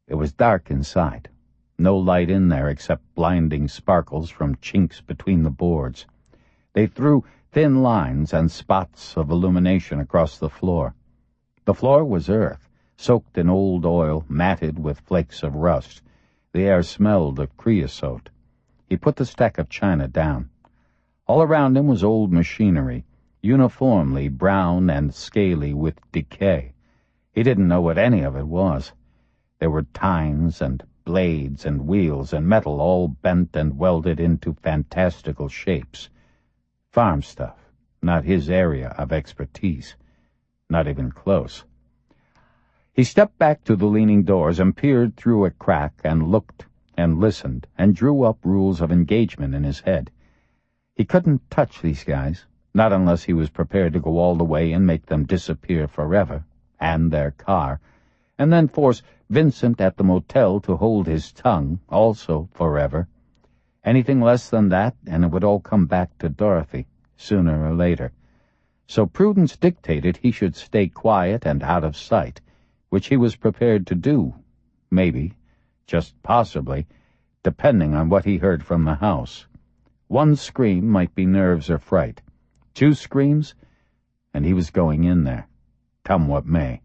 It was dark inside. No light in there except blinding sparkles from chinks between the boards. They threw thin lines and spots of illumination across the floor. The floor was earth, soaked in old oil, matted with flakes of rust. The air smelled of creosote. He put the stack of china down. All around him was old machinery, uniformly brown and scaly with decay. He didn't know what any of it was. There were tines and blades and wheels and metal all bent and welded into fantastical shapes. Farm stuff, not his area of expertise. Not even close. He stepped back to the leaning doors and peered through a crack and looked and listened and drew up rules of engagement in his head. He couldn't touch these guys, not unless he was prepared to go all the way and make them disappear forever, and their car, and then force Vincent at the motel to hold his tongue, also forever. Anything less than that, and it would all come back to Dorothy, sooner or later. So prudence dictated he should stay quiet and out of sight, which he was prepared to do, maybe, just possibly, depending on what he heard from the house. One scream might be nerves or fright. 2 screams, and he was going in there, come what may.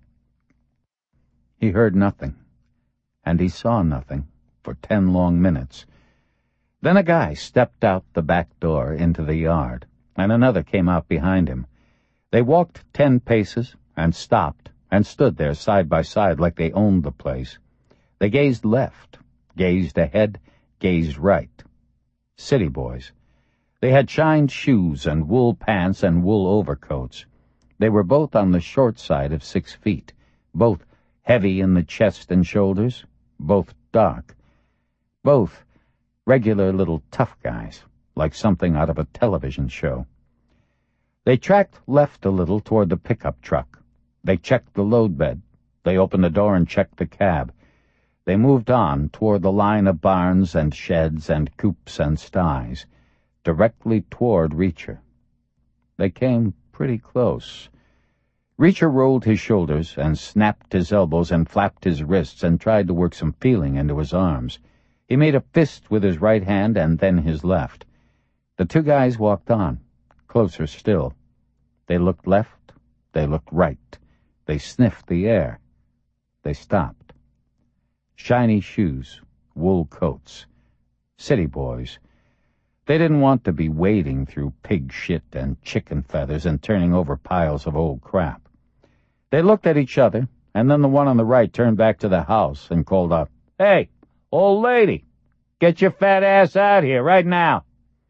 He heard nothing, and he saw nothing for 10 long minutes. Then a guy stepped out the back door into the yard, and another came out behind him. They walked 10 paces and stopped and stood there side by side like they owned the place. They gazed left, gazed ahead, gazed right. City boys. They had shined shoes and wool pants and wool overcoats. They were both on the short side of 6 feet, both heavy in the chest and shoulders, both dark, both regular little tough guys, like something out of a television show. They tracked left a little toward the pickup truck. They checked the load bed. They opened the door and checked the cab. They moved on toward the line of barns and sheds and coops and sties, directly toward Reacher. They came pretty close. Reacher rolled his shoulders and snapped his elbows and flapped his wrists and tried to work some feeling into his arms. He made a fist with his right hand and then his left. The 2 guys walked on, closer still. They looked left, they looked right. They sniffed the air. They stopped. Shiny shoes, wool coats. City boys. They didn't want to be wading through pig shit and chicken feathers and turning over piles of old crap. They looked at each other, and then the one on the right turned back to the house and called out, "Hey, old lady, get your fat ass out here right now."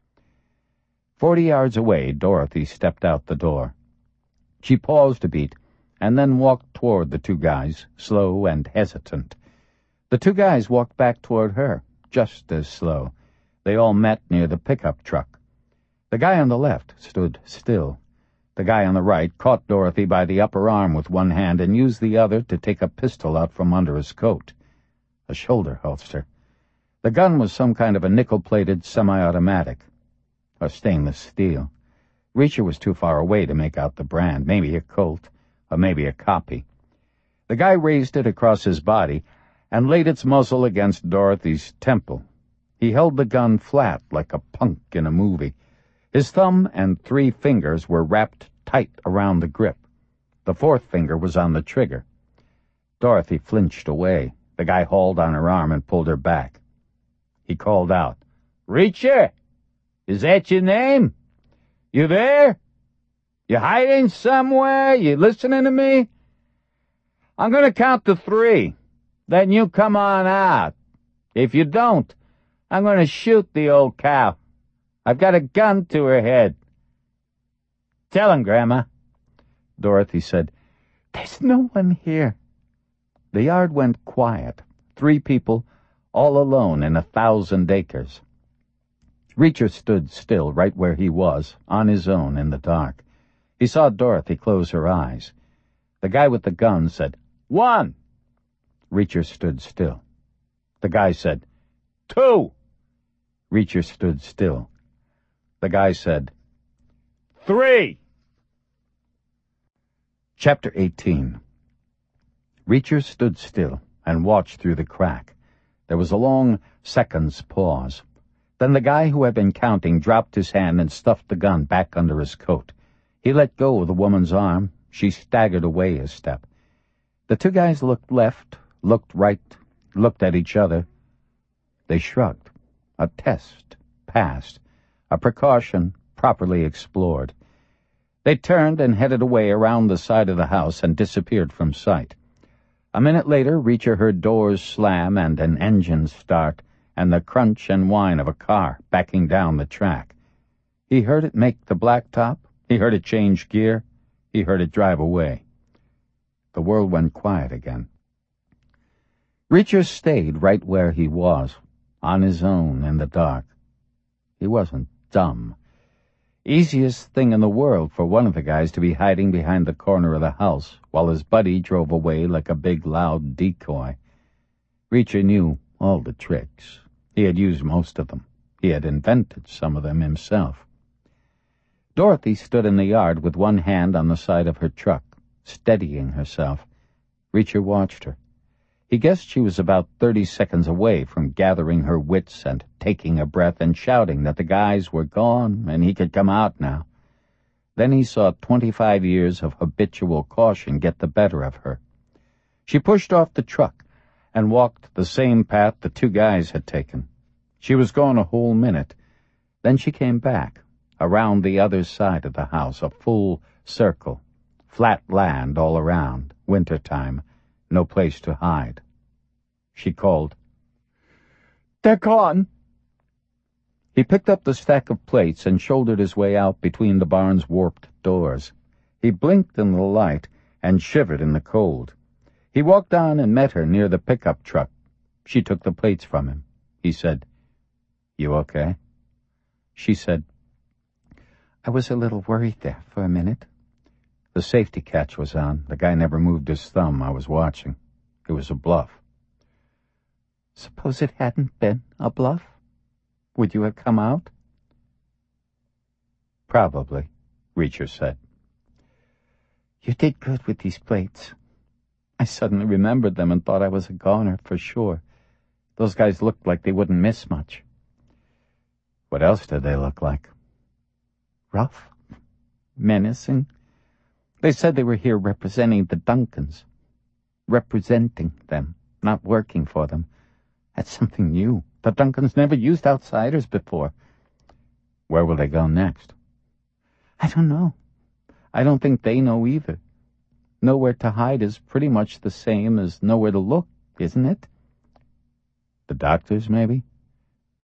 40 yards away, Dorothy stepped out the door. She paused a beat, and then walked toward the 2 guys, slow and hesitant. The 2 guys walked back toward her, just as slow. They all met near the pickup truck. The guy on the left stood still. The guy on the right caught Dorothy by the upper arm with one hand and used the other to take a pistol out from under his coat. A shoulder holster. The gun was some kind of a nickel-plated semi-automatic. Or stainless steel. Reacher was too far away to make out the brand. Maybe a Colt, or maybe a copy. The guy raised it across his body and laid its muzzle against Dorothy's temple. He held the gun flat like a punk in a movie. His thumb and 3 fingers were wrapped tight around the grip. The 4th finger was on the trigger. Dorothy flinched away. The guy hauled on her arm and pulled her back. He called out, "Reacher! Is that your name? You there? You hiding somewhere? You listening to me? I'm going to count to 3. Then you come on out. If you don't, I'm going to shoot the old cow. I've got a gun to her head." "Tell him, Grandma." Dorothy said, "There's no one here." The yard went quiet. 3 people, all alone in 1,000 acres. Reacher stood still right where he was, on his own in the dark. He saw Dorothy close her eyes. The guy with the gun said, "1." Reacher stood still. The guy said, "2." Reacher stood still. The guy said, "3." Chapter 18. Reacher stood still and watched through the crack. There was a long second's pause. Then the guy who had been counting dropped his hand and stuffed the gun back under his coat. He let go of the woman's arm. She staggered away a step. The two guys looked left, looked right, looked at each other. They shrugged. A test passed. A precaution properly explored. They turned and headed away around the side of the house and disappeared from sight. A minute later, Reacher heard doors slam and an engine start, and the crunch and whine of a car backing down the track. He heard it make the blacktop. He heard it change gear. He heard it drive away. The world went quiet again. Reacher stayed right where he was, on his own in the dark. He wasn't dumb. Easiest thing in the world for one of the guys to be hiding behind the corner of the house while his buddy drove away like a big, loud decoy. Reacher knew all the tricks. He had used most of them. He had invented some of them himself. Dorothy stood in the yard with one hand on the side of her truck, steadying herself. Reacher watched her. He guessed she was about 30 seconds away from gathering her wits and taking a breath and shouting that the guys were gone and he could come out now. Then he saw 25 years of habitual caution get the better of her. She pushed off the truck and walked the same path the two guys had taken. She was gone a whole minute. Then she came back, around the other side of the house, a full circle. Flat land all around, wintertime, no place to hide. She called, "They're gone." He picked up the stack of plates and shouldered his way out between the barn's warped doors. He blinked in the light and shivered in the cold. He walked on and met her near the pickup truck. She took the plates from him. He said, "You okay?" She said, "I was a little worried there for a minute." The safety catch was on. The guy never moved his thumb. I was watching. It was a bluff. "Suppose it hadn't been a bluff? Would you have come out?" "Probably," Reacher said. "You did good with these plates. I suddenly remembered them and thought I was a goner for sure. Those guys looked like they wouldn't miss much." "What else did they look like?" "Rough. Menacing. They said they were here representing the Duncans. Representing them, not working for them. That's something new. The Duncans never used outsiders before." "Where will they go next?" "I don't know. I don't think they know either. Nowhere to hide is pretty much the same as nowhere to look, isn't it?" "The doctors, maybe?"